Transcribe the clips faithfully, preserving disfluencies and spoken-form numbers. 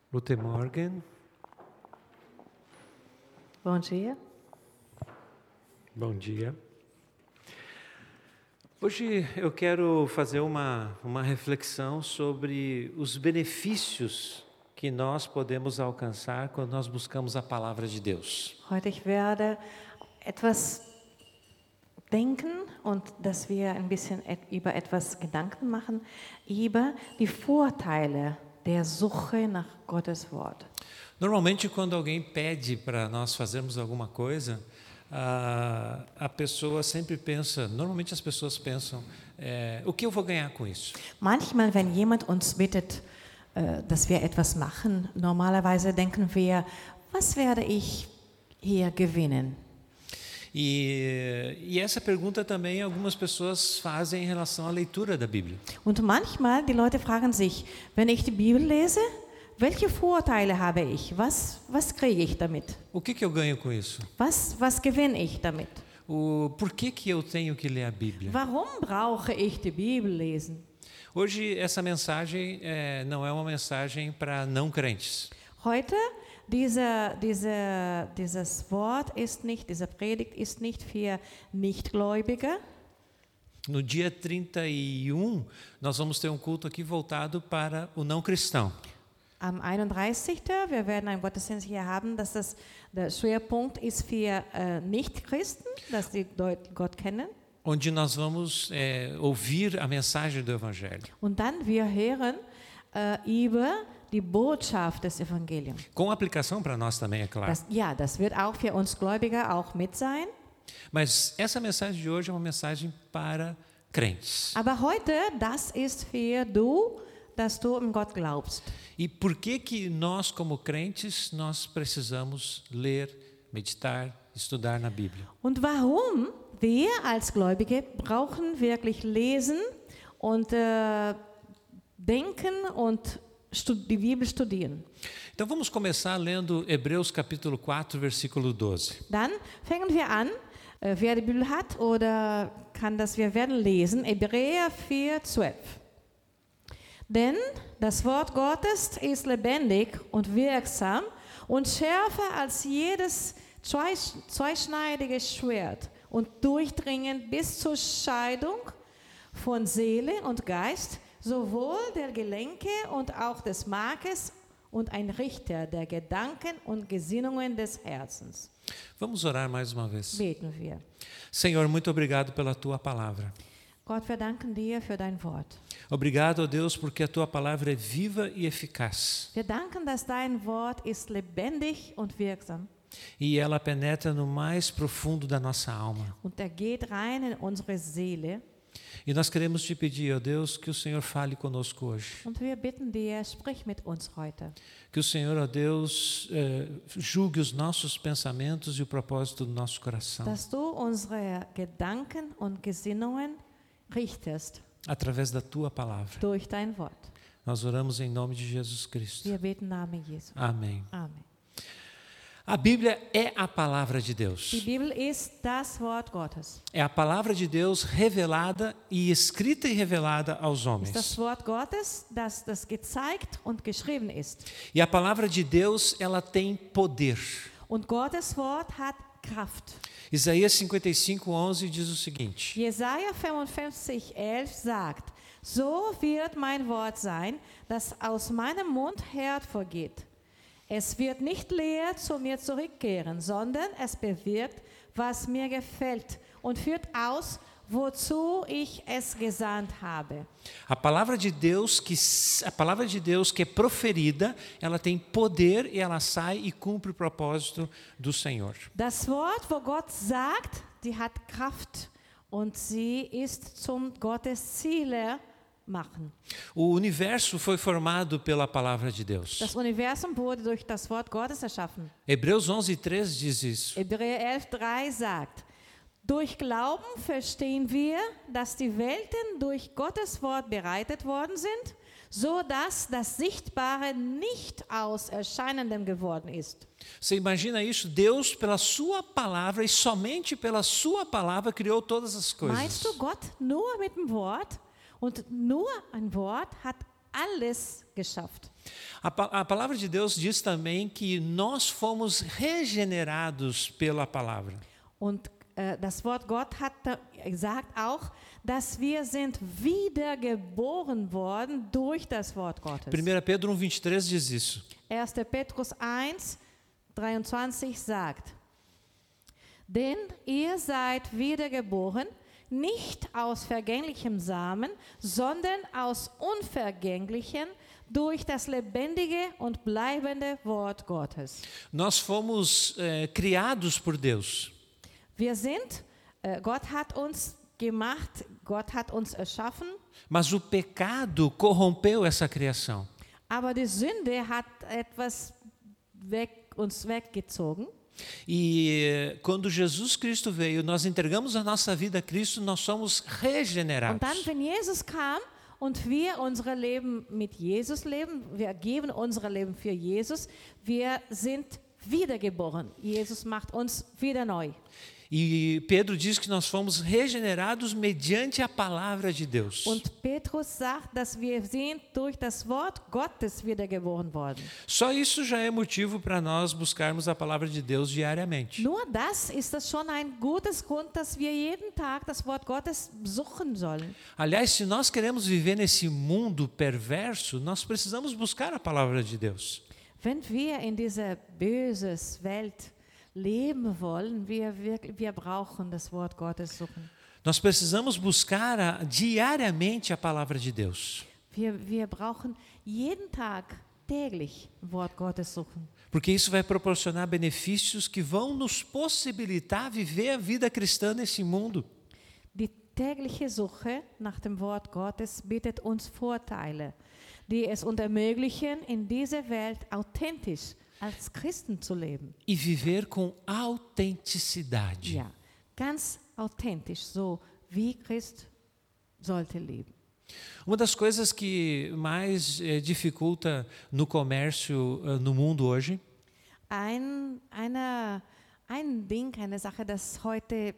Guten Morgen. Bom dia. Bom dia. Hoje eu quero fazer uma, uma reflexão sobre os benefícios que nós podemos alcançar quando nós buscamos a palavra de Deus. Heute ich werde etwas denken und dass wir ein bisschen et- über etwas Gedanken machen über die Vorteile der Suche nach Gottes Wort. Normalmente, quando alguém pede para nós fazermos alguma coisa, a, a pessoa sempre pensa, normalmente as pessoas pensam, é, o que eu vou ganhar com isso? Manchmal, wenn jemand uns bittet, äh, dass wir etwas machen, normalerweise denken wir, was werde ich hier gewinnen? E, e essa pergunta também algumas pessoas fazem em relação à leitura da Bíblia. Und manchmal, die Leute fragen sich, wenn ich die Bibel lese, welche Vorteile habe ich? Was, was kriege ich damit? O que, que eu ganho com isso? Was, was gewinne ich damit? O, por que, que eu tenho que ler a Bíblia? Warum brauche ich die Bibel lesen? Hoje essa mensagem é, não é uma mensagem para não crentes. Heute, diese, diese, dieses Wort ist nicht, diese Predigt ist nicht für Nichtgläubige. No dia trinta e um, nós vamos ter um culto aqui voltado para o não cristão. Am einunddreißigsten Wir werden einen Gottesdienst hier haben, dass das der Schwerpunkt ist für äh, Nichtchristen, dass sie Deut- Gott kennen. Onde nós vamos é, ouvir a mensagem do Evangelho. Und dann wir hören äh, über die Botschaft des Evangeliums. Com aplicação para nós também, é claro. Das, ja, das wird auch für uns Gläubige auch mit sein. Mas essa mensagem de hoje é uma mensagem para crentes. Aber heute, das ist für du, dass du an Gott glaubst. E por que que nós, como crentes, nós precisamos ler, meditar, estudar na Bíblia? Und warum wir als Gläubige brauchen wirklich lesen und äh, denken und stu- die Bibel studieren. Então vamos começar lendo Hebreus capítulo quatro, versículo doze. Dann fangen wir an, äh, wer die Bibel hat oder kann das, wir werden lesen, Hebräer vier, zwölf. Denn das Wort Gottes ist lebendig und wirksam und schärfer als jedes zweis- zweischneidige Schwert und durchdringend bis zur Scheidung von Seele und Geist, sowohl der Gelenke und auch des Markes und ein Richter der Gedanken und Gesinnungen des Herzens. Vamos orar mais uma vez. Beten wir. Senhor, muito obrigado pela tua palavra. Gott, wir danken dir für dein Wort. Obrigado, ó Deus, porque a tua palavra é viva e eficaz. Wir danken, dass dein Wort ist lebendig und wirksam. E ela penetra no mais profundo da nossa alma. Und er geht rein in unsere Seele. E nós queremos te pedir, ó Deus, que o Senhor fale conosco hoje. Und wir bitten dir, sprich mit uns heute. Que o Senhor, ó Deus, eh, julgue os nossos pensamentos e o propósito do nosso coração. Dass du unsere Gedanken und Gesinnungen richtest Através da tua palavra. durch dein Wort. Nós oramos em nome de Jesus Cristo. Wir beten im Namen Jesu. Amém. Amen. A Bíblia é a palavra de Die Deus. Bibel ist das Wort Gottes. É a palavra de Deus revelada e escrita e revelada aos Ist homens. das Wort Gottes, das, das gezeigt und geschrieben ist. E a palavra de Deus, ela tem poder. Und Gottes Wort hat Kraft. Isaías cinquenta e cinco, onze diz o seguinte: Jesaja fünfundfünfzig, elf sagt, so wird mein Wort sein, das aus meinem Mund hervorgeht. Es wird nicht leer zu mir zurückkehren, sondern es bewirkt, was mir gefällt und führt aus, wozu ich es gesandt habe. A palavra de Deus que a palavra de Deus que é proferida, ela tem poder e ela sai e cumpre o propósito do Senhor. Das Wort, wo Gott sagt, die hat Kraft und sie ist zum Gottes Ziele machen. O universo foi formado pela palavra de Deus. Das Universum wurde durch das Wort Gottes erschaffen. Hebreus onze, três diz isso. Hebräer elf, drei sagt, durch Glauben verstehen wir, dass die Welten durch Gottes Wort bereitet worden sind, so dass das Sichtbare nicht aus Erscheinendem geworden ist. Você imagina isso? Deus, pela sua palavra e somente pela sua palavra, criou todas as coisas. Meinst du, Gott nur mit dem Wort und nur ein Wort hat alles geschafft? A, pa- a palavra de Deus diz também que nós fomos regenerados pela palavra. Und äh, das Wort Gott hat da gesagt auch, dass wir sind wiedergeboren worden durch das Wort Gottes. primeira Pedro um, vinte e três diz isso. erster Petrus eins, dreiundzwanzig sagt, denn ihr seid wiedergeboren, nicht aus vergänglichem Samen, sondern aus unvergänglichem, durch das lebendige und bleibende Wort Gottes. Nós fomos eh, criados por Deus. Wir sind, äh, Gott hat uns gemacht, Gott hat uns erschaffen, Mas o pecado corrompeu essa criação. aber die Sünde hat etwas weg, uns weggezogen. E eh, quando Jesus Cristo veio, nós entregamos a nossa vida a Cristo, nós somos Und regenerados. dann, wenn Jesus kam und wir unser Leben mit Jesus leben, wir geben unser Leben für Jesus, wir sind wiedergeboren. Jesus macht uns wieder neu. E Pedro diz que nós fomos regenerados mediante a palavra de Deus. Und Petrus sagt, dass wir sind durch das Wort Gottes wiedergeboren worden. Só isso já é motivo para nós buscarmos a palavra de Deus diariamente. Nur das ist das schon ein gutes Grund, dass wir jeden Tag das Wort Gottes suchen sollen. Aliás, se nós queremos viver nesse mundo perverso, nós precisamos buscar a palavra de Deus. Wenn wir in dieser bösen Welt leben wollen, wir, wir, wir brauchen das Wort Gottes suchen. Nós precisamos buscar a, diariamente a palavra de Deus. Wir, wir brauchen jeden Tag, täglich Wort Gottes suchen. Porque isso vai proporcionar benefícios que vão nos possibilitar viver a vida cristã nesse mundo. Die tägliche Suche nach dem Wort Gottes bietet uns Vorteile, die es uns ermöglichen, in dieser Welt authentisch als Christen zu leben. E viver com autenticidade. Ja, ganz authentisch, so wie Christ sollte leben. Uma das coisas que mais eh, dificulta no comércio eh, no mundo hoje Ein, eine, ein Ding, eine Sache, das heute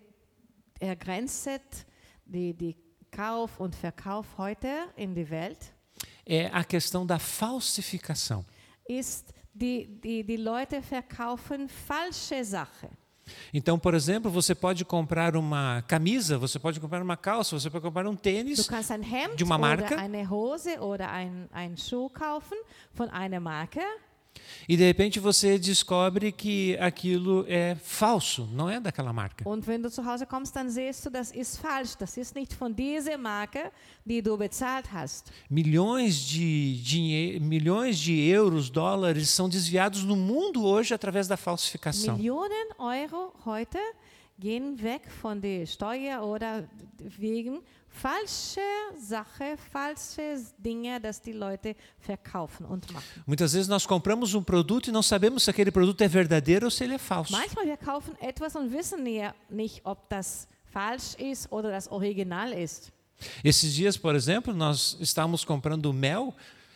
ergrenzt die, die Kauf und Verkauf heute in die Welt, é a questão da falsificação. ist, die, die, die Leute verkaufen falsche Sachen. Então, por exemplo, você pode comprar uma camisa, você pode comprar uma calça, você pode comprar um Du tênis kannst ein Hemd de uma marca oder eine Hose oder ein, ein Schuh kaufen von einer Marke e de repente você descobre que aquilo é falso, não é daquela marca. und wenn du zu Hause kommst, dann siehst du, das ist falsch. Das ist nicht von dieser Marke, die du bezahlt hast. Milhões de dinhe- milhões de euros, dólares são desviados no mundo hoje através da falsificação. Millionen Euro heute gehen weg von der Steuer oder wegen falscher Sache, falsche Dinge, dass die Leute verkaufen und machen. Muitas vezes nós compramos um produto e não sabemos se aquele produto é verdadeiro ou se ele é falso. Manchmal wir kaufen etwas und wissen ja nicht, ob das falsch ist oder das Original ist. Esses dias, por exemplo, nós estávamos comprando mel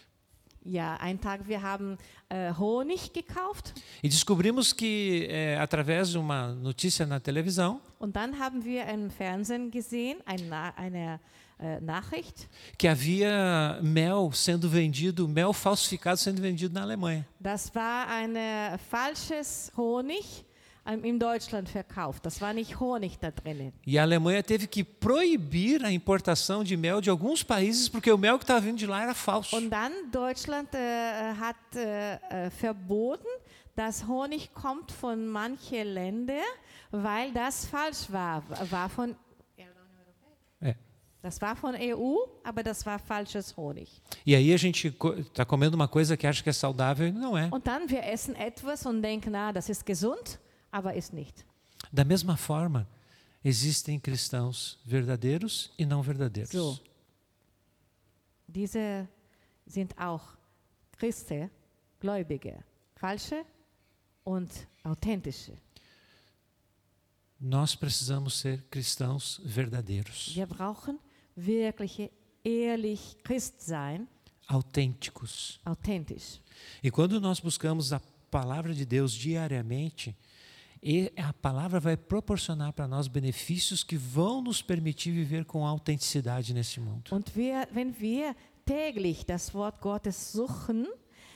Ja, einen Tag wir haben äh, Honig gekauft e descobrimos que, é, através de uma notícia na televisão, und dann haben wir im Fernsehen gesehen, ein Na eine äh, Nachricht, que havia mel sendo vendido, mel falsificado sendo vendido na Alemanha. das war ein falsches Honig ähm, in Deutschland verkauft. Das war nicht Honig da drinnen. E a Alemanha teve que proibir a importação de mel de alguns países porque o mel que estava vindo de lá era falso. Und dann Deutschland äh, hat äh, äh, verboten, dass Honig kommt von manchen Ländern, weil das falsch war. War von É. Das war von E U, aber das war falsches Honig. E aí a gente está comendo uma coisa que acha que é saudável e não é. Und dann wir essen etwas und denken, na, das ist gesund, aber ist nicht. Da mesma forma, existem cristãos verdadeiros e não verdadeiros. So. Diese sind auch Christen, Gläubige, falsche und authentische. Nós precisamos ser cristãos verdadeiros, Wir brauchen wirkliche, ehrlich Christ sein, autênticos. authentisch. E quando nós buscamos a palavra de Deus diariamente, e a palavra vai proporcionar para nós benefícios que vão nos permitir viver com autenticidade nesse mundo. Und wir, wenn wir täglich das Wort Gottes suchen,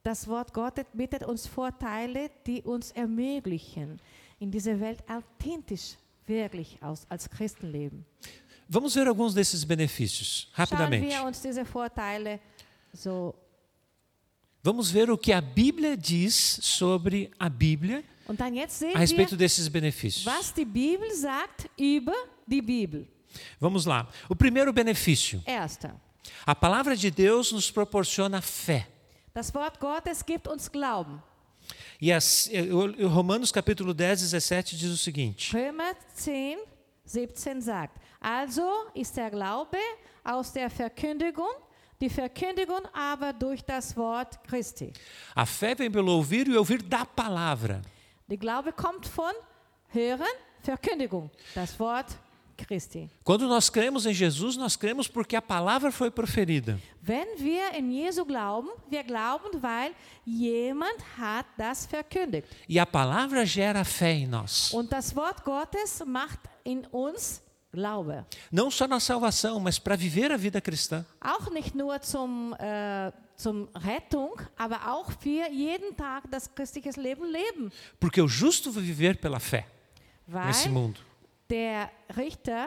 das Wort Gottes bietet uns Vorteile, die uns ermöglichen, in dieser Welt authentisch wirklich aus, als Christen leben. Vamos ver alguns desses benefícios, Schauen rapidamente. wir uns diese Vorteile so. Vamos ver o que a Bíblia diz sobre a Bíblia Und dann jetzt sehen a respeito wir, desses benefícios. was die Bibel sagt über die Bibel. Vamos lá. O primeiro benefício. Erster. A palavra de Deus nos proporciona fé. Das Wort Gottes gibt uns Glauben. E as, o- o Romanos capítulo dez, dezessete diz o seguinte: Römer zehn, siebzehn sagt, also ist der Glaube aus der Verkündigung, die Verkündigung aber durch das Wort Christi. a fé vem pelo ouvir e ouvir da palavra. Der Glaube kommt von Hören, Verkündigung, das Wort Christi. Quando nós cremos em Jesus, nós cremos porque a palavra foi proferida. Wenn wir in Jesu glauben, wir glauben, weil jemand hat das verkündigt. E a palavra gera fé em nós. Und das Wort Gottes macht in uns Glaube. Não só na salvação, mas para viver a vida cristã. Auch nicht nur zum, äh, zum Rettung, aber auch für jeden Tag das christliche Leben leben. Porque o justo vai viver pela fé nesse Weil mundo. der Richter,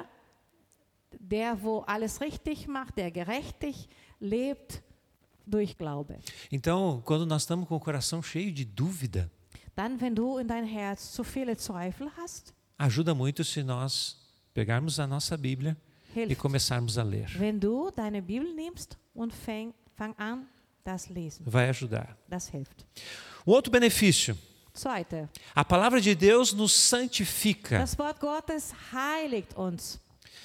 der wo alles richtig macht, der gerechtig lebt durch Glaube. Então, quando nós estamos com o coração cheio de dúvida, Dann, wenn du in dein Herz zu viele Zweifel hast, ajuda muito se nós pegarmos a nossa Bíblia e hilft, começarmos a ler. wenn du deine Bibel nimmst und fäng, fang an, das Lesen. Vai ajudar. Das hilft. Um outro benefício. Zweite, A palavra de Deus nos santifica. das Wort Gottes heiligt uns.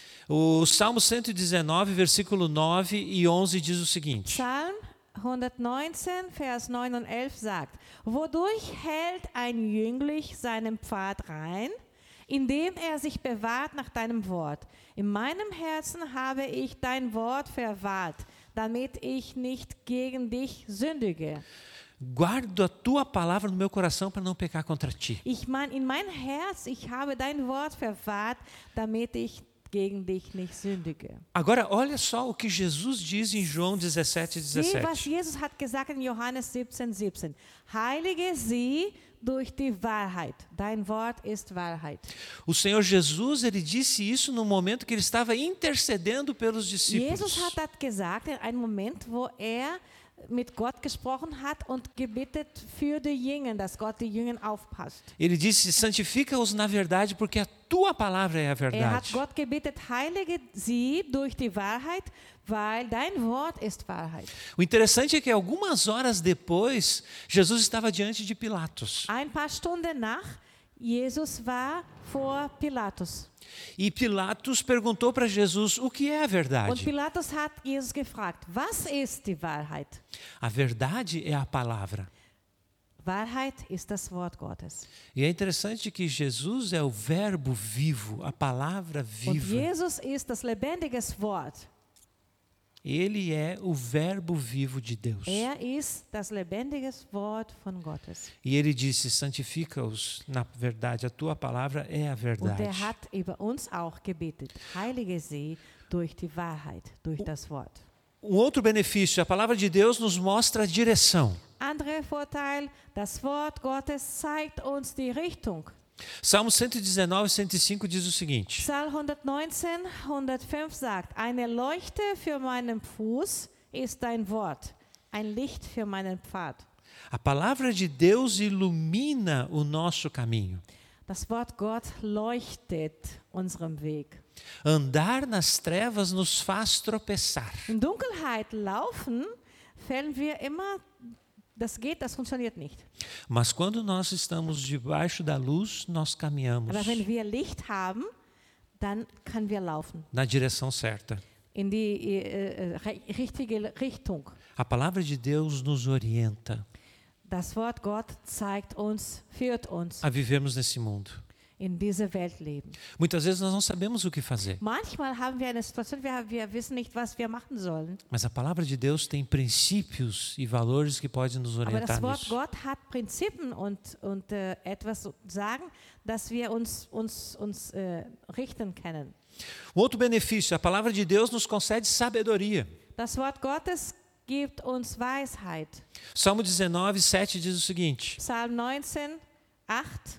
O Salmo cento e dezenove, versículo nove e onze diz o seguinte: Psalm hundertneunzehn, Vers neun und elf sagt, wodurch hält ein Jüngling seinen Pfad rein, indem er sich bewahrt nach deinem Wort. In meinem Herzen habe ich dein Wort verwahrt, damit ich nicht gegen dich sündige. Guardo a tua palavra no meu coração para não pecar contra ti. Ich meine, in mein Herz, ich habe dein Wort verwahrt, damit ich gegen dich nicht sündige. Agora, olha só o que Jesus diz em João dezessete, Sieh, was dezessete. Jesus hat gesagt in Johannes siebzehn, siebzehn. Heilige sie durch die Wahrheit. Dein Wort ist Wahrheit. O Senhor Jesus, ele disse isso no momento que ele estava intercedendo pelos Jesus discípulos. hat das gesagt in einem Moment, wo er mit Gott gesprochen hat und gebetet für die Jünger, dass Gott die Jünger aufpasst. Ele disse: santifica-os na verdade, porque a tua palavra é a Er hat verdade. Gott gebetet, heilige sie durch die Wahrheit, weil dein Wort ist Wahrheit. O interessante é que algumas horas depois, Jesus estava diante de Pilatos. Ein paar Stunden nach, Jesus war vor Pilatus. E Pilatos perguntou para Jesus: o que é a Und verdade? Pilatus hat Jesus gefragt, was ist die Wahrheit? A verdade é a palavra. Wahrheit ist das Wort Gottes. E é interessante que Jesus é o verbo vivo, a palavra Und viva. Jesus ist das lebendige Wort. Ele é o verbo vivo de Deus. Er ist das lebendige Wort von Gottes. E ele disse: santifica-os na verdade, a tua palavra é a Und verdade. er hat über uns auch gebetet, heilige sie durch die Wahrheit, durch das Wort. Um outro benefício, a palavra de Deus nos mostra a direção. Anderer Vorteil, das Wort Gottes zeigt uns die Richtung. Salmo cento e dezenove, cento e cinco diz o seguinte: Psalm hundertneunzehn, hundertfünf sagt, eine Leuchte für meinen Fuß ist dein Wort, ein Licht für meinen Pfad. a palavra de Deus ilumina o nosso caminho. Das Wort Gott leuchtet unserem Weg. Andar nas trevas nos faz tropeçar. In Dunkelheit laufen, fällen wir immer, das geht, das funktioniert nicht. Mas quando nós estamos debaixo da luz, nós caminhamos Aber wenn wir Licht haben, dann können wir laufen na direção certa. in die äh, äh, richtige Richtung. A palavra de Deus nos orienta Das Wort Gott zeigt uns, führt uns a vivermos nesse mundo. in diese Welt leben. Muitas vezes nós não sabemos o que fazer, Manchmal haben wir eine Situation, wir, wir wissen nicht, was wir machen sollen. mas a palavra de Deus tem princípios e valores que podem nos Aber orientar das Wort nisso. Gott hat Prinzipien und, und äh, etwas zu sagen, dass wir uns, uns, uns äh, richten können. Um outro benefício, a palavra de Deus nos concede sabedoria. Das Wort Gottes gibt uns Weisheit. Salmo dezenove, sete diz o seguinte: Psalm neunzehn, acht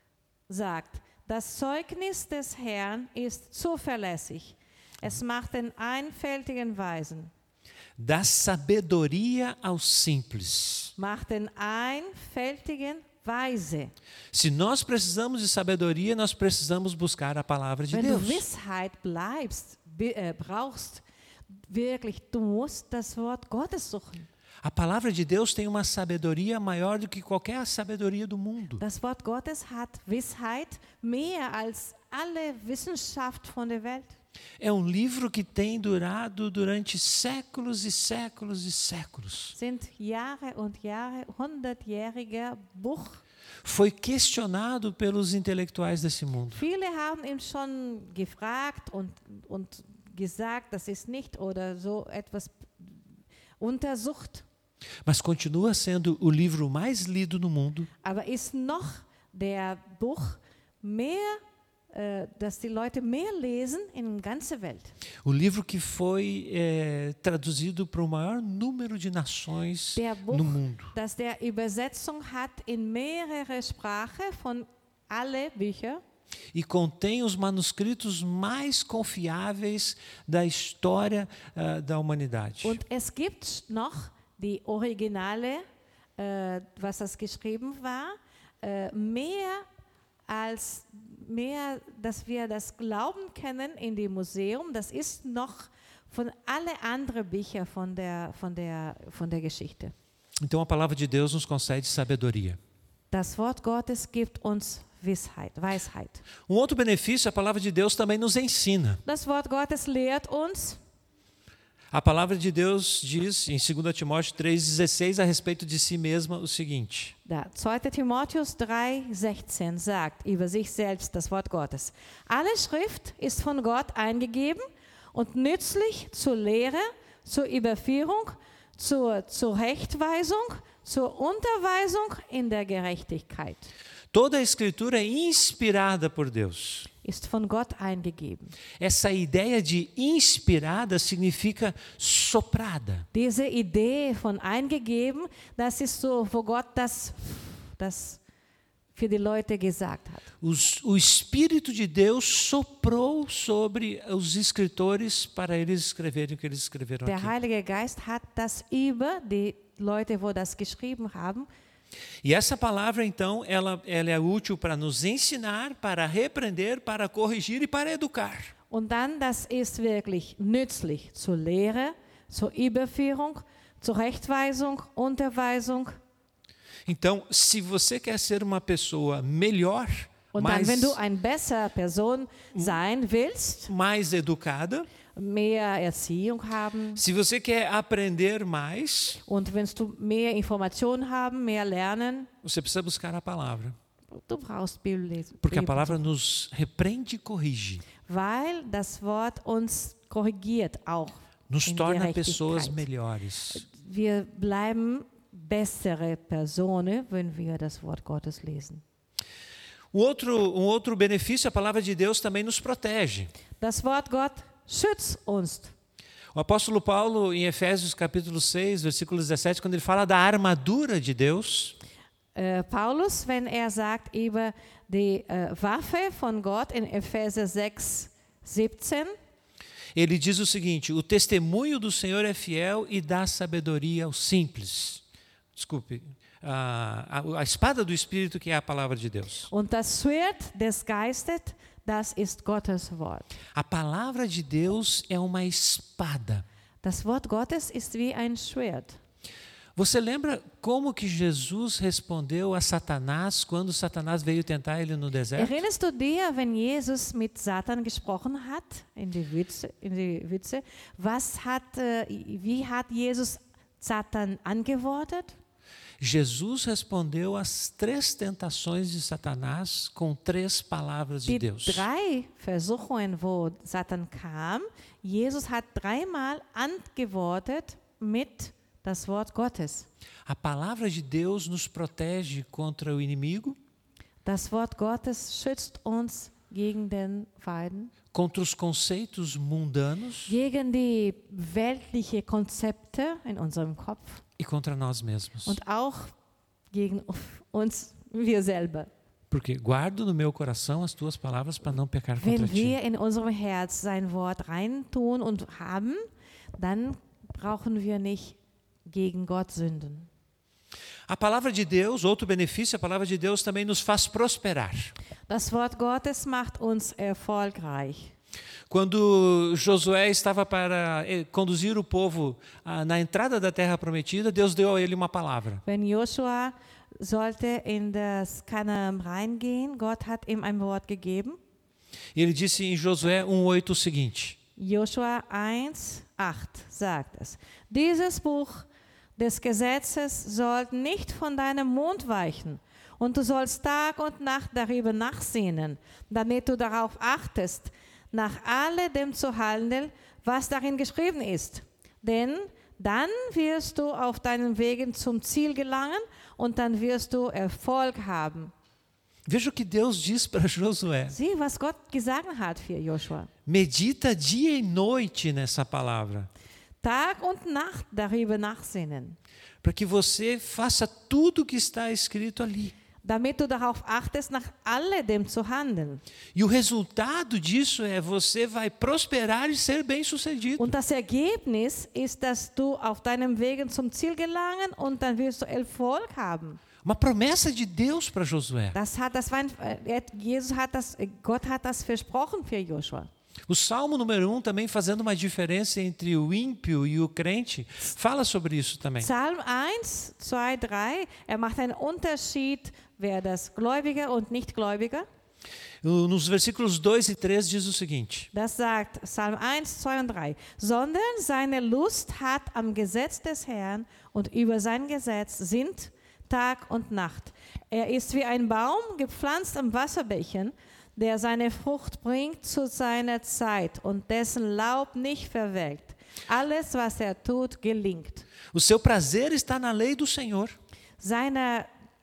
sagt, das Zeugnis des Herrn ist zuverlässig. Es macht den Einfältigen weisen. dá sabedoria aos simples. Macht den Einfältigen weise. Se nós precisamos de sabedoria, nós precisamos buscar a palavra de Wenn Deus. du Weisheit bleibst, be- äh, brauchst, wirklich, du musst das Wort Gottes suchen. A palavra de Deus tem uma sabedoria maior do que qualquer sabedoria do mundo. Das Wort Gottes hat Weisheit mehr als alle Wissenschaft von der Welt. É um livro que tem durado durante séculos e séculos e séculos. Sind Jahre und Jahre, hundertjähriger Buch. Foi questionado pelos intelectuais desse mundo. Viele haben ihn schon gefragt und, und gesagt, das ist nicht oder so etwas untersucht. Mas continua sendo o livro mais lido no mundo. Aber ist noch der Buch mehr, äh, dass die Leute mehr lesen in der ganzen Welt. O livro que foi é, traduzido para o maior número de nações Der Buch, no mundo. dass der Übersetzung hat in mehrere Sprachen von alle Bücher. E contém os manuscritos mais confiáveis da história uh, da humanidade. Und es gibt noch die Originale, äh, was das geschrieben war, äh, mehr als mehr, dass wir das Glauben kennen in dem Museum. Das ist noch von alle anderen Bücher von der von der von der Geschichte. Então a palavra de Deus nos concede sabedoria. Das Wort Gottes gibt uns Weisheit, Weisheit. Um outro benefício, a palavra de Deus também nos ensina. Das Wort Gottes lehrt uns. A palavra de Deus diz em dois Timóteo três, dezesseis a respeito de si mesma o seguinte: Da, zweiter Timotheus drei, sechzehn sagt über sich selbst das Wort Gottes. Alle Schrift ist von Gott eingegeben und nützlich zur Lehre, zur Überführung, zur Zurechtweisung, zur Unterweisung in der Gerechtigkeit. Toda a Escritura é inspirada por Deus. Ist von Gott eingegeben. Essa ideia de inspirada significa soprada. Diese Idee von eingegeben, das ist so, wo Gott das, das für die Leute gesagt hat. Os, o Espírito de Deus soprou sobre os escritores para eles escreverem o que eles escreveram Der aqui. Heilige Geist hat das über die Leute, wo das geschrieben haben. E essa palavra, então, ela, ela é útil para nos ensinar, para repreender, para corrigir e para educar. Und dann, das ist wirklich nützlich zur Lehre, zur Überführung, zur Rechtweisung, Unterweisung. Então, se você quer ser uma pessoa melhor, Und dann, mais, wenn du eine bessere Person sein willst, mais educada, mehr Erziehung haben se você quer aprender mais, und wenn du mehr Informationen haben, mehr lernen, você precisa buscar a palavra. du brauchst Bibel lesen. Porque a Bibel. palavra nos repreende e corrige. Weil das Wort uns korrigiert auch Nos in torna pessoas Gerechtigkeit. melhores. Wir bleiben bessere Personen, wenn wir das Wort Gottes lesen. Um outro, um outro benefício, a palavra de Deus também nos protege. Das Wort Gott schützt uns. O apóstolo Paulo, em Efésios capítulo seis, versículo dezessete, quando ele fala da armadura de Deus, Äh, Paulus, wenn er sagt über die äh, Waffe von Gott in Epheser sechs, siebzehn, ele diz o seguinte: o testemunho do Senhor é fiel e dá sabedoria aos simples. Desculpe, a, a, a espada do Espírito, que é a palavra de Deus. und das Schwert des Geistes, das ist Gottes Wort. A palavra de Deus é uma espada. Das Wort Gottes ist wie ein Schwert. Você lembra como que Jesus respondeu a Satanás quando Satanás veio tentar ele no deserto? Erinnerst du dir, wenn Jesus mit Satan gesprochen hat, in die Wüste, in die Wüste, was hat, äh, wie hat Jesus Satan antwortet? Jesus respondeu às três tentações de Satanás com três palavras de Die Deus. drei Versuchungen, wo Satan kam, Jesus hat dreimal antwortet mit das Wort Gottes. A palavra de Deus nos protege contra o inimigo, Das Wort Gottes schützt uns gegen den Feind, contra os conceitos mundanos gegen die weltlichen Konzepte in unserem Kopf e contra nós mesmos. und auch gegen uns, wir selber. Porque guardo no meu coração as tuas palavras para não pecar contra Wenn ti. wir in unserem Herz sein Wort reintun und haben, dann brauchen wir nicht gegen Gott sünden. A palavra de Deus, outro benefício, a palavra de Deus também nos faz prosperar. Das Wort Gottes macht uns erfolgreich. Quando Josué estava para eh, conduzir o povo ah, na entrada da terra prometida, Deus deu a ele uma palavra. Wenn Joshua sollte in das Kanaan reingehen, Gott hat ihm ein Wort gegeben. E ele disse em Josué um oito o seguinte: Joshua eins, acht sagt es. Dieses Buch des Gesetzes soll nicht von deinem Mund weichen, und du sollst Tag und Nacht darüber nachsinnen, damit du darauf achtest, nach alledem zu handeln, was darin geschrieben ist. Denn dann wirst du auf deinen Wegen zum Ziel gelangen und dann wirst du Erfolg haben. Veja o que Deus diz para Josué. Sieh, was Gott gesagt hat für Joshua. Medita dia e noite nessa palavra, Tag und Nacht darüber nachsinnen, para que você faça tudo o que está escrito ali. damit du darauf achtest, nach alledem zu handeln. E o resultado disso é você vai prosperar e ser bem-sucedido. Und das Ergebnis ist, dass du auf deinem Wegen zum Ziel gelangen und dann wirst du Erfolg haben. Uma promessa de Deus para Josué. Das hat, das war ein, äh, Jesus hat das, Gott hat das versprochen für Joshua. O Salmo número um, também fazendo uma diferença entre o ímpio e o crente, fala sobre isso também. Psalm eins, zwei, drei, er macht einen Unterschied, wer das Gläubige und Nichtgläubige. Nos versículos dois e três diz o seguinte: Das sagt Psalm eins, zwei und drei. Sondern seine Lust hat am Gesetz des Herrn und über sein Gesetz sind Tag und Nacht. Er ist wie ein Baum gepflanzt am Wasserbächen, der seine Frucht bringt zu seiner Zeit und dessen Laub nicht verwelkt. Alles, was er tut, gelingt. O seu prazer está na lei do Senhor. Seine,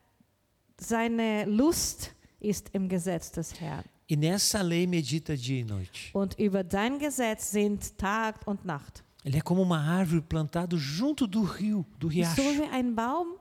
seine Lust ist im Gesetz des Herrn. E nessa lei medita dia e noite. Und über sein Gesetz sind Tag und Nacht. Ele é como uma árvore plantada junto do rio, do So riacho. wie ein Baum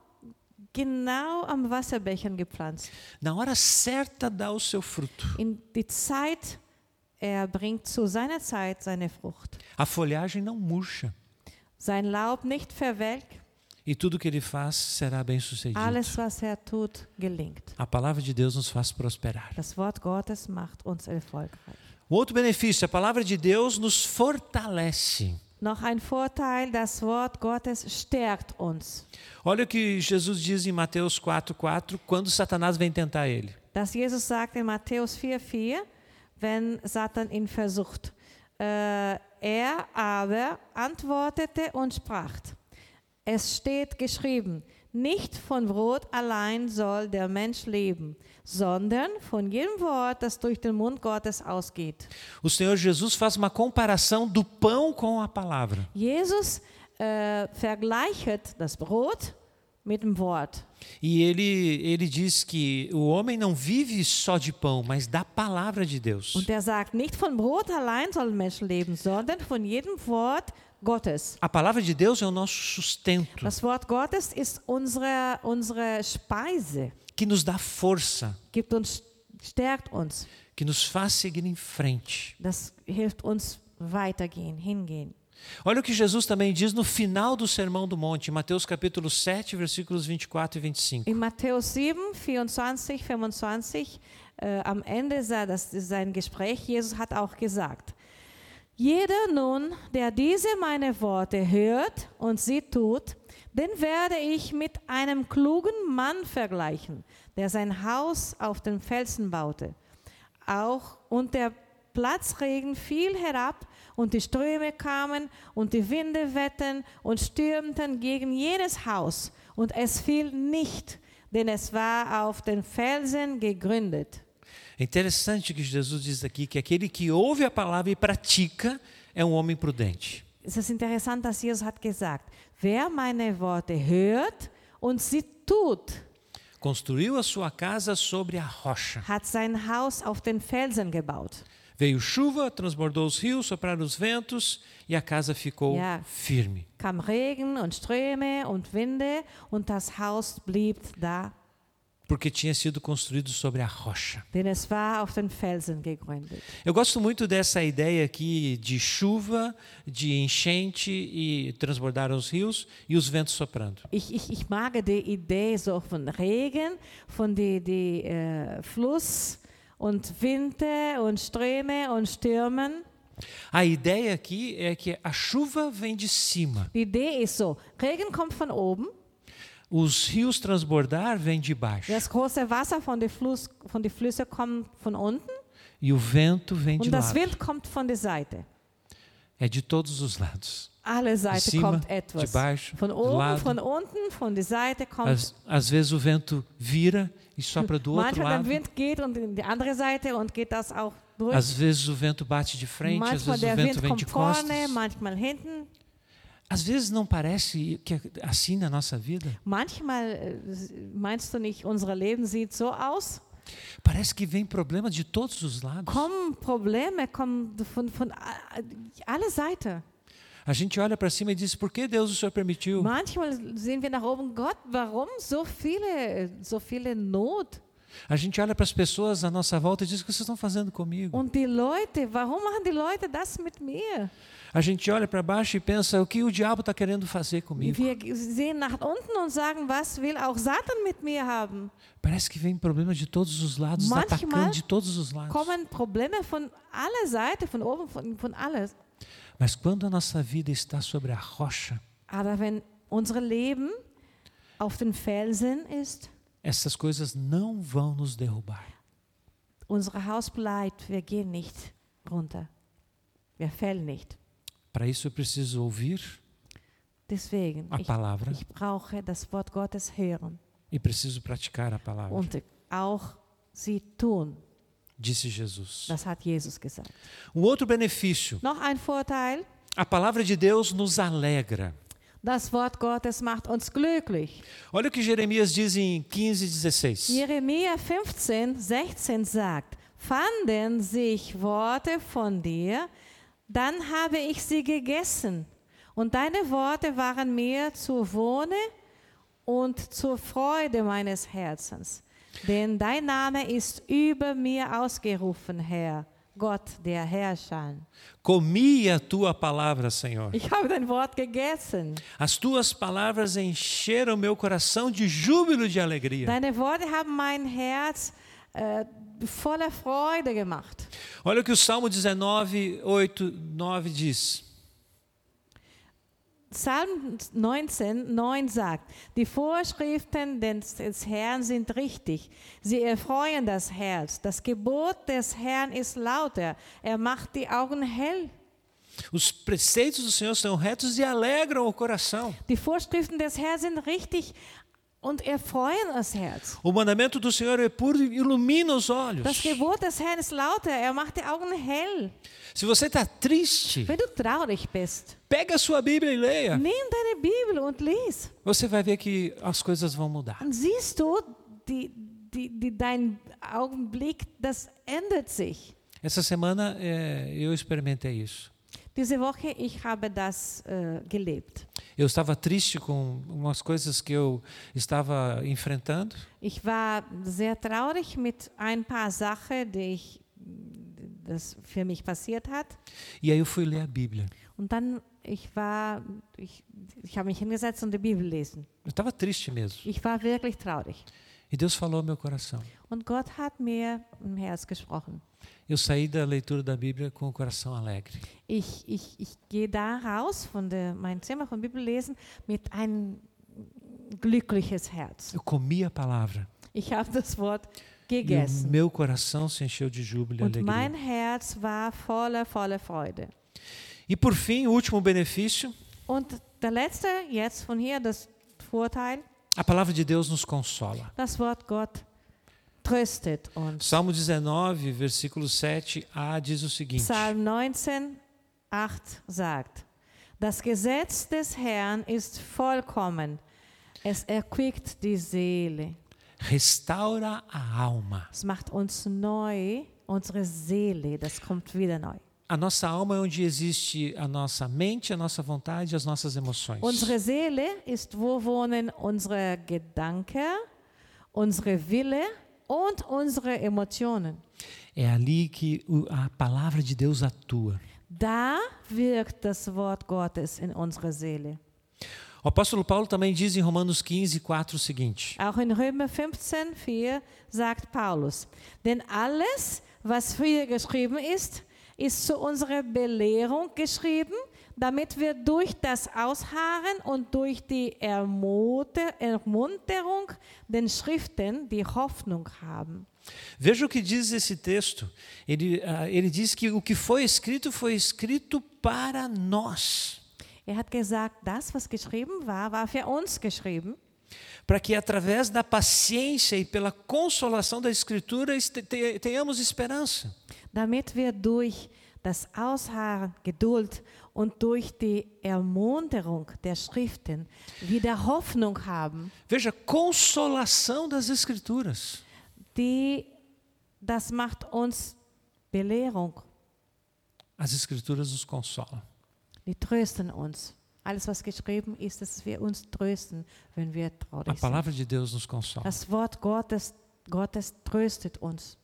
genau am Wasserbächen gepflanzt. Na hora certa dá o seu fruto. In die Zeit, er bringt zu seiner Zeit seine Frucht. A folhagem não murcha. Sein Laub nicht verwelkt, E tudo que ele faz será bem sucedido. alles, was er tut, gelingt. A palavra de Deus nos faz prosperar. Das Wort Gottes macht uns erfolgreich. O outro benefício, a palavra de Deus nos fortalece. Noch ein Vorteil, das Wort Gottes stärkt uns. Olha o que Jesus diz em Mateus quatro, quatro, quando Satanás vem tentar ele. Das Jesus sagt in Matthäus vier, vier, wenn Satan ihn versucht. Äh, er aber antwortete und sprach, es steht geschrieben, nicht von Brot allein soll der Mensch leben, sondern von jedem Wort, das durch den Mund Gottes ausgeht. O Senhor Jesus faz uma comparação do pão com a palavra. Jesus äh, vergleicht das Brot mit dem Wort. E ele, ele diz que o homem não vive só de pão, mas da palavra de Deus. Und er sagt, nicht von Brot allein soll der Mensch leben, sondern von jedem Wort Gottes. A palavra de Deus é o nosso sustento, Das Wort Gottes ist unsere, unsere Speise, que nos dá força, gibt uns, stärkt uns. que nos faz seguir em frente. Das hilft uns weitergehen, hingehen. Olha o que Jesus também diz no final do Sermão do Monte, Mateus capítulo sete, versículos vinte e quatro e vinte e cinco. In Matthäus sieben, vierundzwanzig, fünfundzwanzig, äh, am Ende das ist sein Gespräch, Jesus hat auch gesagt, jeder nun, der diese meine Worte hört und sie tut, den werde ich mit einem klugen Mann vergleichen, der sein Haus auf den Felsen baute. Auch und der Platzregen fiel herab und die Ströme kamen und die Winde wehten und stürmten gegen jenes Haus und es fiel nicht, denn es war auf den Felsen gegründet. É interessante o que Jesus diz aqui, que aquele que ouve a palavra e pratica é um homem prudente. Es ist interessant, dass Jesus hat gesagt, wer meine Worte hört und sie tut. construiu a sua casa sobre a rocha. hat sein Haus auf den Felsen gebaut. Veio chuva, transbordou os rios, sopraram os ventos e a casa ficou Ja. firme. Kam Regen und Ströme und Winde und das Haus blieb da, Porque tinha sido construído sobre a rocha. denn es war auf den Felsen gegründet. Eu gosto muito dessa ideia aqui de chuva, de enchente e transbordaram os rios e os ventos soprando. Ich, ich, ich mag die Idee so von Regen, von die, die äh, Fluss und Winde und Ströme und Stürmen. A ideia aqui é que a chuva vem de cima, Die Idee ist so, Regen kommt von oben, os rios transbordar vem de baixo das große Wasser von den Fluss, von die Flüsse kommt von unten e o vento vem de und das lado. Wind kommt von der Seite. É de todos os lados. Alle De Seiten cima, kommt de etwas. baixo, Von do oben, lado. von unten, von der Seite kommt. Às, às vezes o vento vira e sopra do outro Manchmal der lado. Wind geht und in die andere Seite und geht das auch durch. Às vezes o vento bate de frente, às Manchmal vezes o der vento Wind vem kommt de costas. vorne, manchmal hinten. Às vezes não parece que é assim na nossa vida. Manchmal, äh, meinst du nicht, unser Leben sieht so aus? Parece que vem problema de todos os lados. Kommen Probleme, kommen von, von a- alle Seiten. A gente olha para cima e diz: por que Deus o Senhor permitiu? Manchmal sehen wir nach oben, Gott, warum so viele, so viele Not? A gente olha para as pessoas à nossa volta e diz: o que vocês estão fazendo comigo? Und die Leute, warum machen die Leute das mit mir? A gente olha para baixo e pensa: o que o diabo está querendo fazer comigo? Wir sehen nach unten und sagen, was will auch Satan mit mir haben? Parece que vem problema de todos os lados, Manchmal atacando de todos os lados. Kommen Probleme von aller Seiten, von oben, von, von alles. Mas quando a nossa vida está sobre a rocha, Aber wenn unser Leben auf den Felsen ist, essas coisas não vão nos derrubar. unser Haus bleibt, wir gehen nicht runter. Wir fällen nicht. Para isso eu preciso ouvir Deswegen, a ich, palavra ich brauche das Wort Gottes hören e preciso praticar a palavra, und auch sie tun. disse Jesus. Das hat Jesus gesagt. Um outro benefício, Noch ein Vorteil, a palavra de Deus nos alegra. das Wort Gottes macht uns glücklich. Olha o que Jeremias diz em quinze, dezesseis. Jeremia fünfzehn, sechzehn sagt, fanden sich Worte von dir, dann habe ich sie gegessen. Und deine Worte waren mir zur Wohne und zur Freude meines Herzens. Denn dein Name ist über mir ausgerufen, Herr, Gott der Herrscher. Comi a tua palavra, Senhor. Ich habe dein Wort gegessen. As tuas palavras encheram meu coração de júbilo e de alegria. Deine Worte haben mein Herz äh, voller Freude gemacht. Olha o que o Salmo dezenove, oito, nove diz. Psalm neunzehn, neun sagt, die Vorschriften des, des Herrn sind richtig. Sie erfreuen das Herz. Das Gebot des Herrn ist lauter. Er macht die Augen hell. Os preceitos do Senhor são retos e alegram o coração. Die Vorschriften des Herrn sind richtig und erfreuen das Herz. O mandamento do Senhor é puro e ilumina os olhos. Das Gebot des Herrn ist lauter. Er macht die Augen hell. Se você está triste, Wenn du traurig bist, pega a sua Bíblia e leia. nimm deine Bibel und lies. Você vai ver que as coisas vão mudar. Und siehst du, die, die, die, dein Augenblick, das ändert sich. Essa semana é, eu experimentei isso. Diese Woche, ich habe das äh, gelebt. Eu estava triste com umas coisas que eu estava enfrentando. Ich war sehr traurig mit ein paar Sachen, die ich, das für mich passiert hat. E aí eu fui ler a Bíblia. Und dann, ich war, ich, ich habe mich hingesetzt und die Bibel lesen. Eu estava triste mesmo. Ich war wirklich traurig. E Deus falou ao meu coração. Und Gott hat mir im Herz gesprochen. Eu saí da leitura da Bíblia com o coração alegre. Ich, ich, ich gehe da raus von der, mein Zimmer von Bibel lesen mit ein glückliches Herz. Eu comi a palavra. Ich habe das Wort E o gegessen. meu coração se encheu de júbilo e Und alegria. mein Herz war voller, voller Freude. E por fim, o último benefício, Und der letzte, jetzt von hier, das Vorteil, a palavra de Deus nos consola. das Wort Gott tröstet uns. Salmo dezenove, versículo sete a diz o seguinte: Psalm neunzehn, acht sagt, das Gesetz des Herrn ist vollkommen, es erquickt die Seele. restaura a alma. Es macht uns neu, unsere Seele, das kommt wieder neu. A nossa alma é onde existe a nossa mente, a nossa vontade, as nossas emoções. Unsere Seele ist, wo wohnen unsere Gedanken, unsere Wille und unsere Emotionen. É ali que o- a palavra de Deus atua. Da wirkt das Wort Gottes in unserer Seele. O apóstolo Paulo também diz em Romanos quinze, quatro o seguinte: Auch in Römer fünfzehn, vier sagt Paulus, denn alles, was früher geschrieben ist, ist zu unserer Belehrung geschrieben, damit wir durch das Ausharren und durch die Ermute- Ermunterung den Schriften die Hoffnung haben. Veja o que diz esse texto. Ele, ah, ele diz que o que foi escrito foi escrito para nós, Er hat gesagt, das, was geschrieben war, war für uns geschrieben, para que através da paciência e pela consolação da Escritura este- te- tenhamos esperança. damit wir durch das Ausharren, Geduld und durch die Ermunterung der Schriften wieder Hoffnung haben, Veja, consolação das Escrituras. die, das macht uns Belehrung, As Escrituras nos consolam. die trösten uns. Alles, was geschrieben ist, dass wir uns trösten, wenn wir A traurig sind. palavra de Deus nos consola. Das Wort Gottes, Gottes tröstet uns.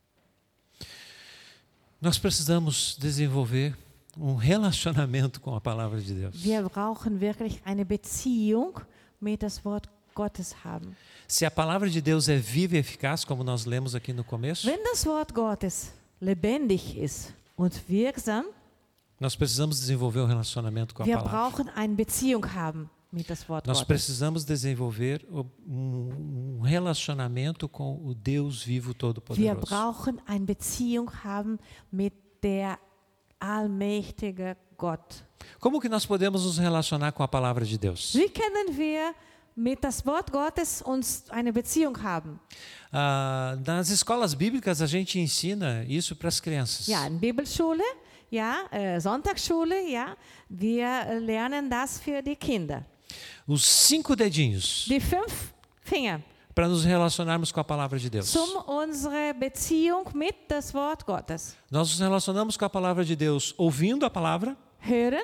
Nós precisamos desenvolver um relacionamento com a palavra de Deus. Wir brauchen wirklich eine Beziehung mit das Wort Gottes haben. Se a palavra de Deus é viva e eficaz, como nós lemos aqui no começo, Wenn das Wort Gottes lebendig ist und wirksam, nós precisamos desenvolver um relacionamento com a wir palavra. brauchen eine Beziehung haben mit das Wort Nós Gottes. precisamos desenvolver o- um um relacionamento com o Deus vivo Wir todo-poderoso. brauchen eine Beziehung haben mit der allmächtige Gott. Como que nós podemos nos relacionar com a palavra de Deus? Wie können wir mit das Wort Gottes uns eine Beziehung haben? Ah, nas escolas bíblicas a gente ensina isso para as crianças. Ja, in Bibelschule, ja, äh, Sonntagsschule, ja, wir äh, lernen das für die Kinder. Os cinco dedinhos Die fünf Finger para nos relacionarmos com a palavra de Deus. zum unsere Beziehung mit das Wort Gottes. Nós nos relacionamos com a palavra de Deus ouvindo a palavra, Hören,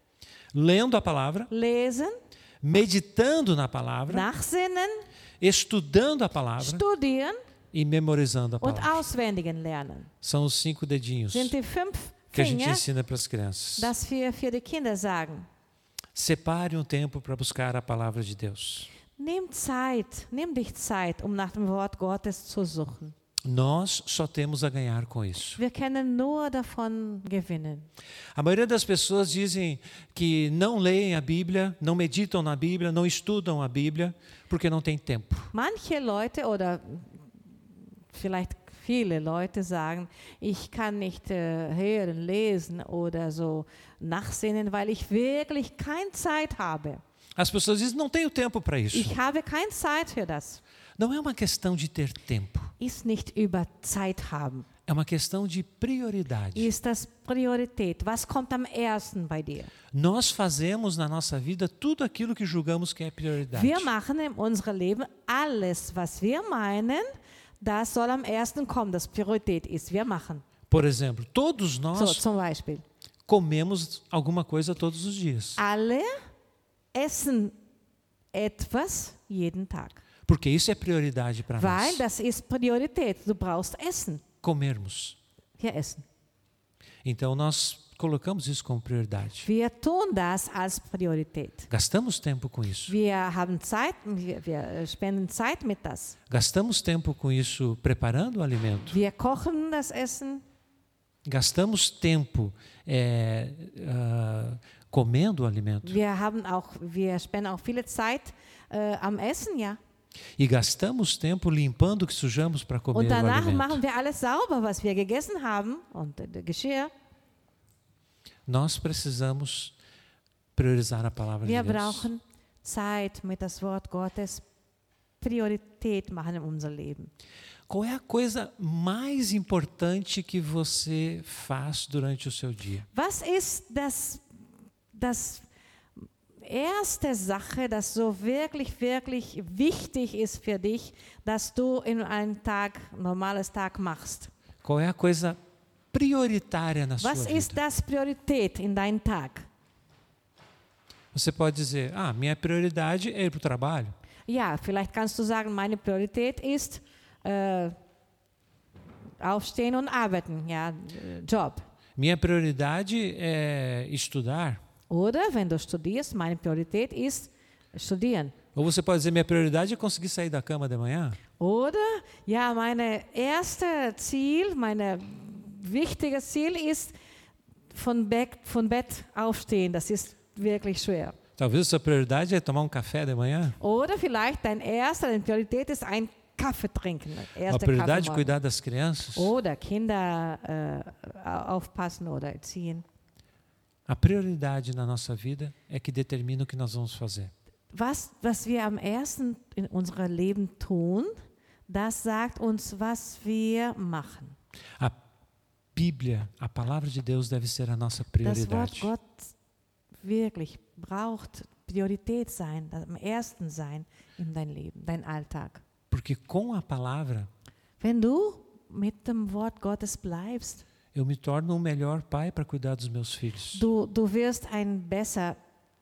lendo a palavra, lesen, meditando na palavra, nachsinnen, estudando a palavra studieren e memorizando a und palavra. auswendigen lernen. São os cinco dedinhos Sind die fünf que a gente Finger, ensina para as crianças. das wir für die Kinder sagen. Separe um tempo para buscar a palavra de Deus. Nimm Zeit, nimm dich Zeit, um nach dem Wort Gottes zu suchen. Nós só temos a ganhar com isso. Wir können nur davon gewinnen. A maioria das pessoas dizem que não leem a Bíblia, não meditam na Bíblia, não estudam a Bíblia, porque não tem tempo. Manche Leute oder vielleicht viele Leute sagen, ich kann nicht äh, hören, lesen oder so nachsinnen, weil ich wirklich keine Zeit habe. As pessoas dizem, não tenho tempo para isso. Ich habe keine Zeit für das. Não é uma questão de ter tempo, Ist nicht über Zeit haben. é uma questão de prioridade. Ist das Priorität? Was kommt am ersten bei dir? Nós fazemos na nossa vida tudo aquilo que julgamos que é prioridade. Wir machen in unserem Leben alles, was wir meinen, das soll am ersten kommen, das Priorität ist. Wir machen. Por exemplo, todos So, nós zum Beispiel. comemos alguma coisa todos os dias, Alle essen etwas jeden Tag. porque isso é prioridade para Weil nós. das ist Priorität. Du brauchst Essen. Comermos. Wir essen. Então nós colocamos isso como prioridade. Wir tun das als Priorität. Gastamos tempo com isso. Wir haben Zeit, wir, wir spenden Zeit mit das. Gastamos tempo com isso preparando o alimento. Wir kochen das Essen. Gastamos tempo é, ah, comendo o alimento. Wir haben auch, wir spenden auch viele Zeit äh, am Essen, ja. E gastamos tempo limpando o que sujamos para comer Und o danach alimento. machen wir alles sauber, was wir gegessen haben und äh, Geschirr. Nós precisamos priorizar a palavra Wir de Deus. brauchen Zeit mit das Wort Gottes. Priorität machen in unser Leben. Qual é a coisa mais importante que você faz durante o seu dia? Was ist das, das erste Sache, das so wirklich, wirklich wichtig ist für dich, dass du in einem Tag, normales Tag machst? Qual é a coisa prioritária na sua Was ist vida? das Priorität in deinem Tag? Você pode dizer, ah, minha prioridade é ir para o trabalho. Ja, vielleicht kannst du sagen, meine Priorität ist äh, aufstehen und arbeiten, ja, äh, Job. Minha prioridade é estudar. Oder wenn du studierst, meine Priorität ist studieren. Ou você pode dizer, minha prioridade é conseguir sair da cama de manhã. Oder, ja, meine erste Ziel, meine wichtige Ziel ist von Bett, von Bett aufstehen. Das ist wirklich schwer. Talvez a sua prioridade é tomar um café de manhã. Oder vielleicht dein erster, deine Priorität ist ein Kaffee trinken. A Erste prioridade é Kaffee cuidar das crianças. oder Kinder äh, aufpassen oder erziehen. A prioridade na nossa vida é que determina o que nós vamos fazer. Was, was wir am ersten in unserem Leben tun, das sagt uns, was wir machen. A Bíblia, a palavra de Deus deve ser a nossa Das Wort prioridade. Gott wirklich braucht Priorität sein, am ersten sein in dein Leben, dein Alltag. Porque com a palavra Wenn du mit dem Wort Gottes bleibst, eu me torno um melhor pai para cuidar dos meus filhos. du, du wirst ein besser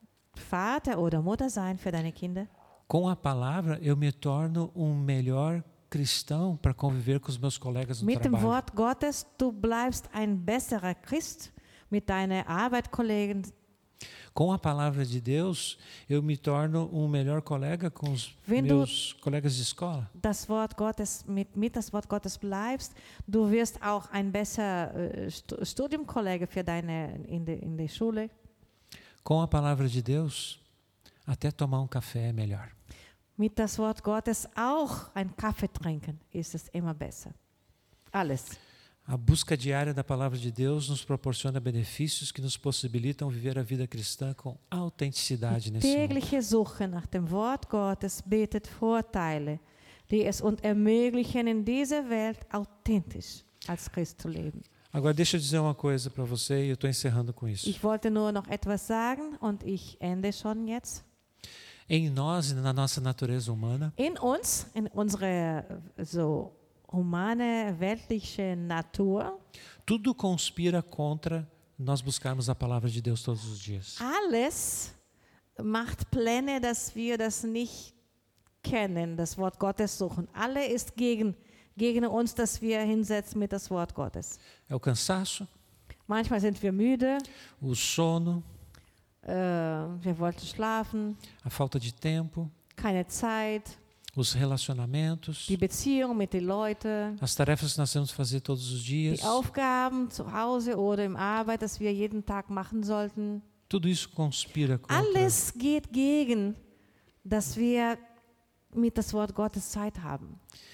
Vater oder Mutter sein für deine Kinder. Com a palavra eu me torno um melhor cristão para conviver com os meus colegas no Mit dem trabalho. Wort Gottes, du bleibst ein besserer Christ mit deinen Arbeitskollegen. Com a palavra de Deus, eu me torno um melhor colega com os Wenn du- meus colegas de escola. Das Wort Gottes, mit, mit das Wort Gottes bleibst, du wirst auch ein besser äh, Stu- Studiumkollege für deine in der in der Schule. Com a palavra de Deus, até tomar um café é melhor. Mit das Wort Gottes auch ein Kaffee trinken ist es immer besser. Alles. A busca diária da palavra de Deus nos proporciona benefícios que nos possibilitam viver a vida cristã com autenticidade nesse mundo. Tägliche Suche nach dem Wort Gottes bietet Vorteile, die es uns ermöglichen, in dieser Welt authentisch als Christ zu leben. Agora deixa eu dizer uma coisa para você e eu estou encerrando com isso. Ich wollte nur noch etwas sagen und ich ende schon jetzt. Em nós e na nossa natureza humana, In uns, in unserer so humane, weltliche Natur, tudo conspira contra nós buscarmos a palavra de Deus todos os dias. alles macht Pläne, dass wir das nicht kennen, das Wort Gottes suchen. Alle ist gegen, gegen uns, dass wir hinsetzen mit das Wort Gottes. É o cansaço, Manchmal sind wir müde, o sono, äh, wir wollten schlafen, a falta de tempo, keine Zeit, os relacionamentos, die Beziehung mit den Leuten, as tarefas que nós temos que fazer todos os dias. die Aufgaben zu Hause oder im Arbeit, das wir jeden Tag machen sollten. Tudo isso conspira contra. Alles geht gegen, dass wir mit das Wort Gottes Zeit haben.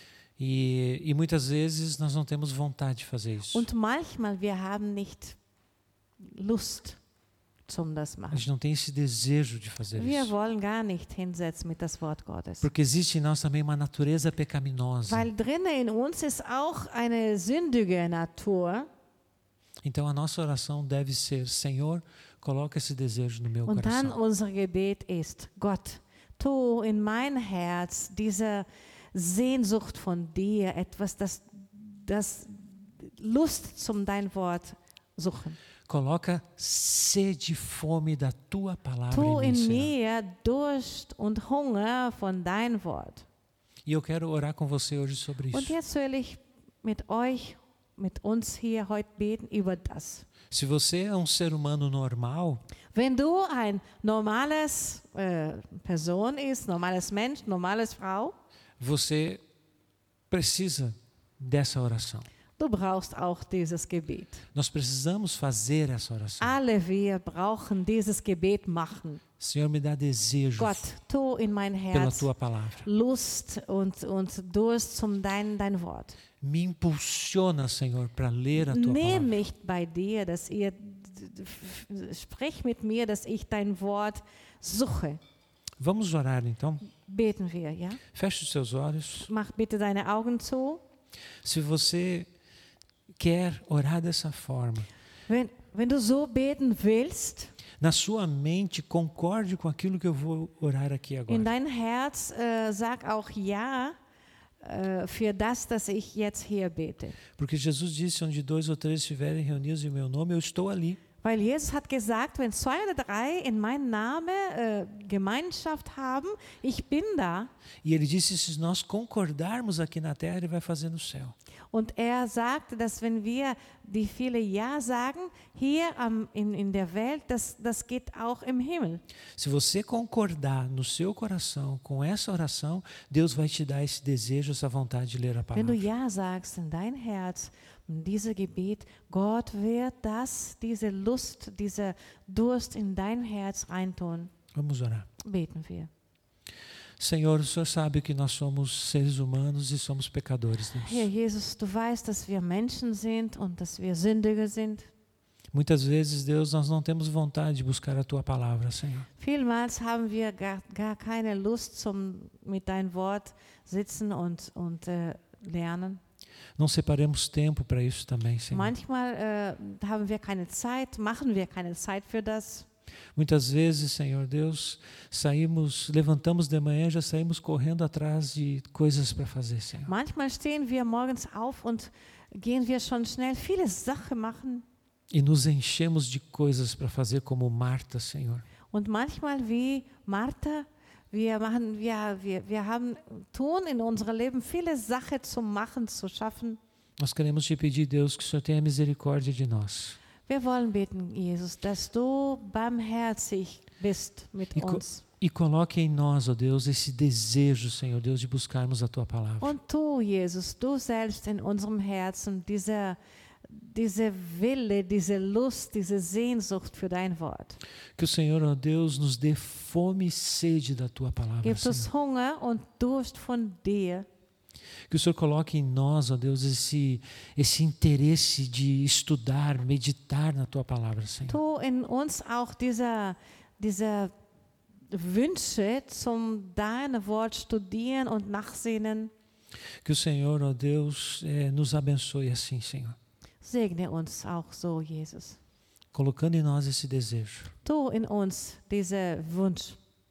E, e muitas vezes nós não temos vontade de fazer isso. Und manchmal wir haben nicht Lust zum das A machen. gente não tem esse desejo de fazer Wir isso. wollen gar nicht hinsetzen mit das Wort Gottes. Porque existe em nós também uma natureza pecaminosa. Weil drinnen in uns ist auch eine sündige Natur. Então a nossa oração deve ser: Senhor, coloca esse desejo no meu Und dann coração. unser Gebet ist, Gott, tu in mein Herz diese Sehnsucht von dir, etwas, das, das Lust zum dein Wort suchen. Coloca sede e fome da tua palavra Tu em mim, in Senhor. mir Durst und Hunger von dein Wort. E eu quero orar com você hoje sobre Und isso. jetzt will ich mit euch, mit uns hier heute beten über das. Se você é um ser humano normal, Wenn du ein normales äh, Person ist, normales Mensch, normales Frau, você precisa dessa oração. du brauchst auch dieses Gebet. Nós precisamos fazer essa oração. Alle wir brauchen dieses Gebet machen. Senhor, me dá desejo Gott, tu in mein pela Herz tua palavra. Lust und, und Durst zum dein, dein Wort. Me impulsiona, Senhor, para ler a tua Nimm palavra. mich bei dir, dass ihr sprich mit mir, dass ich dein Wort suche. Vamos orar então? Beten wir, ja? Feche os seus olhos. Mach bitte deine Augen zu. Se você quer orar dessa forma, Wenn, wenn du so beten willst, na sua mente, concorde com aquilo que eu vou orar aqui agora. In dein Herz äh, sag auch Ja äh, für das, dass ich jetzt hier bete. Porque Jesus disse, onde dois ou três estiverem reunidos em meu nome, eu estou ali. Weil Jesus hat gesagt, wenn zwei oder drei in meinem Namen äh, Gemeinschaft haben, ich bin da. E ele disse, se nós concordarmos aqui na terra, ele vai fazer no céu. Und er sagte, dass wenn wir die viele Ja sagen, hier am, in, in der Welt, das, das geht auch im Himmel. Se você concordar no seu coração com essa oração, Deus vai te dar esse desejo, essa vontade de ler a Wenn du palavra. Ja sagst in dein Herz, in dieses Gebet, Gott wird das, diese Lust, dieser Durst in dein Herz reintun. Vamos orar. Beten wir. Senhor, o Senhor sabe que nós somos seres humanos e somos pecadores, Deus. Herr Jesus, du weißt, dass wir Menschen sind und dass wir Sündige sind. Muitas vezes, Deus, nós não temos vontade de buscar a Tua palavra, Senhor. Vielmals haben wir gar, gar keine Lust zum mit dein Wort sitzen und, und äh, lernen. Não separemos tempo para isso também, Senhor. Manchmal äh, haben wir keine Zeit, machen wir keine Zeit für das. Muitas vezes, Senhor Deus, saímos, levantamos de manhã, já saímos correndo atrás de coisas para fazer, Senhor. Manchmal stehen wir morgens auf und gehen wir schon schnell viele Sachen machen. E nos enchemos de coisas para fazer como Marta, Senhor. Und manchmal wie Martha, wir machen, wir, wir, wir haben, tun in unserem Leben viele Sachen zu machen, zu schaffen. Nós queremos te pedir, Deus, que o Senhor tenha misericórdia de nós. Wir wollen beten, Jesus, dass du barmherzig bist mit E, co uns. e coloque em nós, ó Deus, esse desejo, Senhor Deus, de buscarmos a Tua palavra. Und du, Jesus, du selbst in unserem Herzen, diese, diese Wille, diese Lust, diese Sehnsucht für dein Wort. Que o Senhor, ó Deus, nos dê fome e sede da Tua palavra, Gib uns Senhor. Hunger und Durst von dir. Que o Senhor coloque em nós, ó Deus, esse, esse interesse de estudar, meditar na Tua palavra, Senhor. Tu in uns auch diese, diese Wünsche zum dein Wort studieren und nachsinnen. Que o Senhor, ó Deus, eh, nos abençoe assim, Senhor. Segne uns auch so, Jesus. Colocando em nós esse desejo Tu in uns diese Wunsch.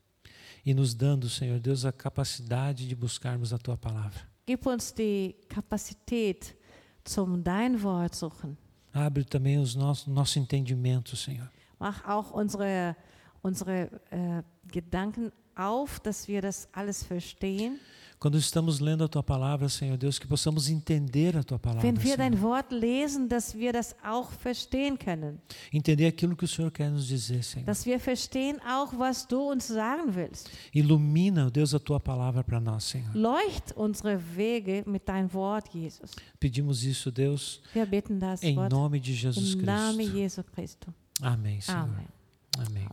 e nos dando, Senhor Deus, a capacidade de buscarmos a Tua palavra. Gib uns die Kapazität zum dein Wort suchen. Abre também os nossos nosso entendimento, Senhor. Mach auch unsere, unsere äh, Gedanken auf, dass wir das alles verstehen. Quando estamos lendo a Tua palavra, Senhor Deus, que possamos entender a Tua palavra, Wenn wir dein Senhor. Wort lesen, dass wir das auch verstehen können. Entender aquilo que o Senhor quer nos dizer, Senhor. Dass wir verstehen auch, was du uns sagen willst. Ilumina, ó Deus, a Tua palavra para nós, Senhor. Leucht unsere Wege mit dein Wort, Jesus. Pedimos isso, Deus, Wir bitten das em Wort nome de Jesus im Namen Cristo. Jesu Christi. Amém, Senhor. Amen. Amém.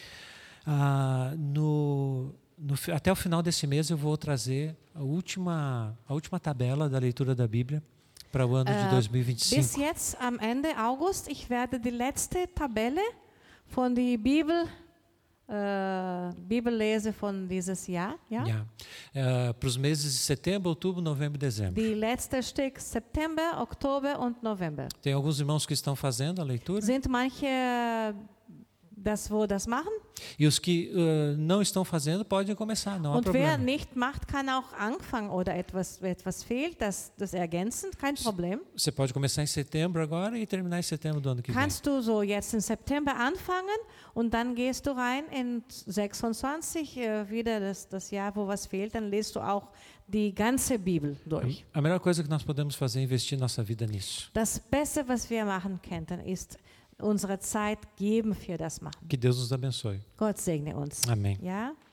Ah, no, no, fi- até o final desse mês eu vou trazer a última, a última tabela da leitura da Bíblia para o ano de Äh, dois mil e vinte e Bis cinco. jetzt am Ende August, ich werde die letzte Tabelle von der Bibel, äh, Bibellese von dieses Jahr, ja? Yeah. Ah, para os meses de setembro, outubro, novembro e dezembro. Die letzte Stück September, Oktober und November. Tem alguns irmãos que estão fazendo a leitura Sind manche, das wo das machen? e os que ah, não estão fazendo podem começar, não há Und wer problema. nicht macht, kann auch anfangen oder etwas, etwas fehlt, das, das ergänzen, kein Problem. Você pode começar em setembro agora e terminar em setembro do ano que vem. Kannst du so jetzt im September anfangen und dann gehst du rein in sechsundzwanzig, äh, wieder das, das Jahr, wo was fehlt, dann lest du auch die ganze Bibel durch. A melhor coisa que nós podemos fazer é investir nossa vida nisso. Das Beste, was wir machen könnten, ist unsere Zeit geben für das Machen. Que Deus nos abençoe. Gott segne uns. Amém. Ja?